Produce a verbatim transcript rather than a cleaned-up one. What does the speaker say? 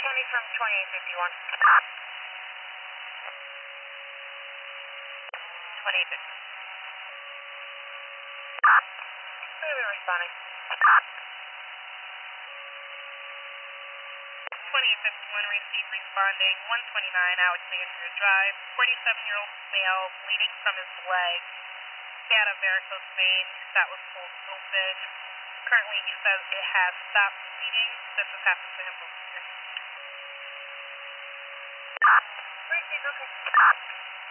County from twenty-eight fifty-one. twenty-eight fifty. Where are we responding? twenty-eight fifty-one, receive responding, one twenty-nine Alexandria Drive, forty-seven-year-old male bleeding from his leg. Data varicose vein that was pulled open. Currently he says it has stopped bleeding. This has happened to him before. Receive, okay.